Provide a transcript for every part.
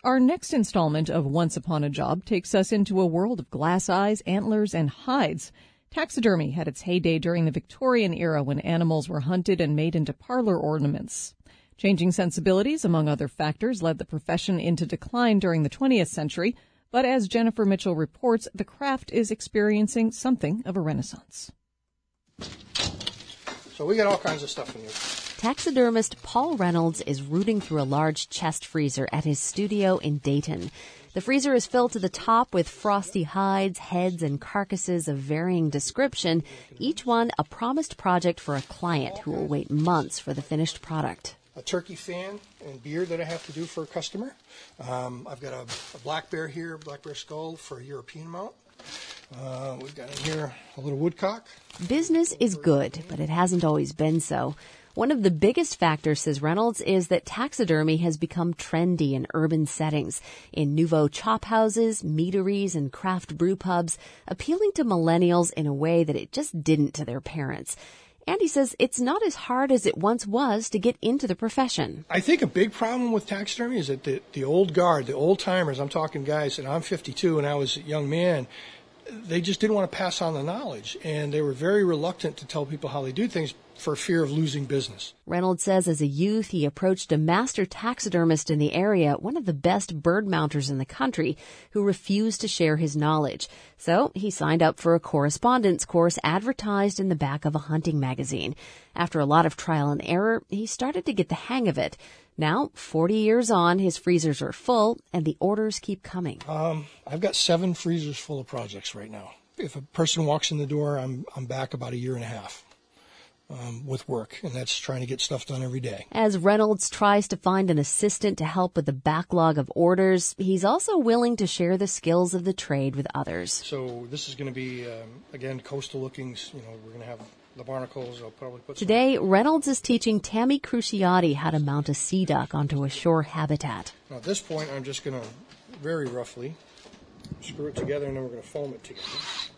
Our next installment of Once Upon a Job takes us into a world of glass eyes, antlers, and hides. Taxidermy had its heyday during the Victorian era when animals were hunted and made into parlor ornaments. Changing sensibilities, among other factors, led the profession into decline during the 20th century, but as Jennifer Mitchell reports, the craft is experiencing something of a renaissance. So we got all kinds of stuff in here. Taxidermist Paul Reynolds is rooting through a large chest freezer at his studio in Dayton. The freezer is filled to the top with frosty hides, heads, and carcasses of varying description, each one a promised project for a client who will wait months for the finished product. A turkey fan and beard that I have to do for a customer. I've got a black bear here, black bear skull for a European mount. We've got in here a little woodcock. Business is good, but it hasn't always been so. One of the biggest factors, says Reynolds, is that taxidermy has become trendy in urban settings, in nouveau chop houses, meaderies, and craft brew pubs, appealing to millennials in a way that it just didn't to their parents. And he says it's not as hard as it once was to get into the profession. I think a big problem with taxidermy is that the old guard, the old timers, I'm talking guys, and I'm 52 and I was a young man, they just didn't want to pass on the knowledge. And they were very reluctant to tell people how they do things for fear of losing business. Reynolds says as a youth, he approached a master taxidermist in the area, one of the best bird mounters in the country, who refused to share his knowledge. So he signed up for a correspondence course advertised in the back of a hunting magazine. After a lot of trial and error, he started to get the hang of it. Now, 40 years on, his freezers are full and the orders keep coming. I've got 7 freezers full of projects right now. If a person walks in the door, I'm back about a year and a half. With work, and that's trying to get stuff done every day. As Reynolds tries to find an assistant to help with the backlog of orders, he's also willing to share the skills of the trade with others. So this is going to be, again, coastal looking. We're going to have the barnacles. I'll probably put Today, Reynolds is teaching Tammy Cruciati how to mount a sea duck onto a shore habitat. Now at this point, I'm just going to very roughly screw it together, and then we're going to foam it together.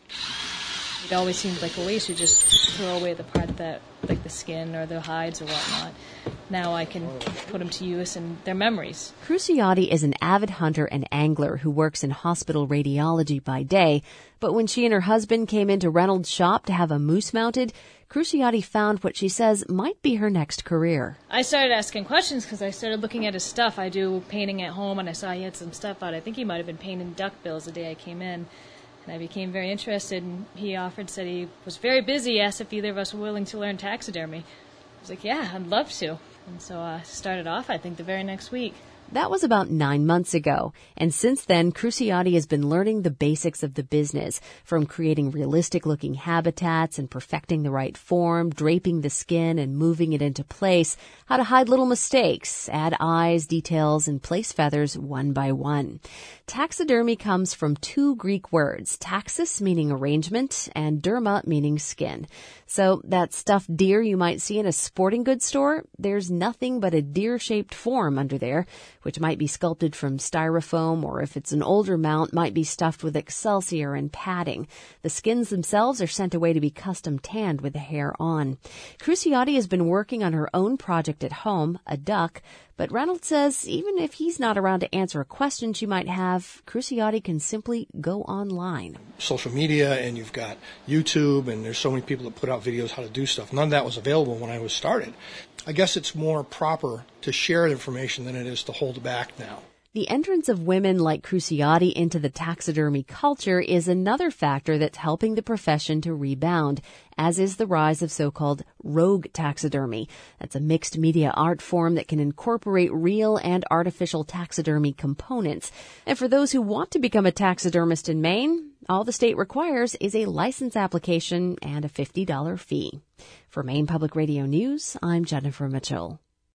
It always seemed like a waste to just throw away the part that, like the skin or the hides or whatnot. Now I can put them to use and they're memories. Cruciati is an avid hunter and angler who works in hospital radiology by day. But when she and her husband came into Reynolds' shop to have a moose mounted, Cruciati found what she says might be her next career. I started asking questions because I started looking at his stuff. I do painting at home and I saw he had some stuff out. I think he might have been painting duckbills the day I came in. And I became very interested, and he said he was very busy, asked if either of us were willing to learn taxidermy. I was like, yeah, I'd love to. And so I started off, I think, the very next week. That was about 9 months ago. And since then, Cruciati has been learning the basics of the business, from creating realistic-looking habitats and perfecting the right form, draping the skin and moving it into place, how to hide little mistakes, add eyes, details, and place feathers one by one. Taxidermy comes from 2 Greek words, taxis meaning arrangement and derma meaning skin. So that stuffed deer you might see in a sporting goods store, there's nothing but a deer-shaped form under there, which might be sculpted from styrofoam, or if it's an older mount, might be stuffed with excelsior and padding. The skins themselves are sent away to be custom tanned with the hair on. Cruciati has been working on her own project at home, a duck, but Reynolds says even if he's not around to answer a question she might have, Cruciati can simply go online. Social media, and you've got YouTube, and there's so many people that put out videos how to do stuff. None of that was available when I was started. I guess it's more proper to share information than it is to hold back now. The entrance of women like Cruciati into the taxidermy culture is another factor that's helping the profession to rebound, as is the rise of so-called rogue taxidermy. That's a mixed media art form that can incorporate real and artificial taxidermy components. And for those who want to become a taxidermist in Maine, all the state requires is a license application and a $50 fee. For Maine Public Radio News, I'm Jennifer Mitchell.